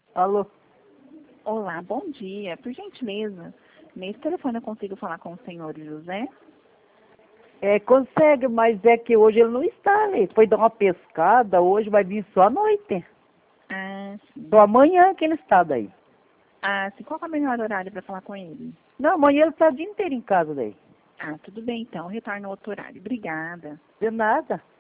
Alô? Olá, bom dia. Por gentileza, nesse telefone eu consigo falar com o senhor José? Consegue, mas é que hoje ele não está ali. Foi dar uma pescada, hoje vai vir só à noite. Ah, sim. Só amanhã que ele está daí. Ah, sim. Qual é o melhor horário para falar com ele? Não, amanhã ele está o dia inteiro em casa daí. Ah, tudo bem então. Retorno outro horário. Obrigada. De nada.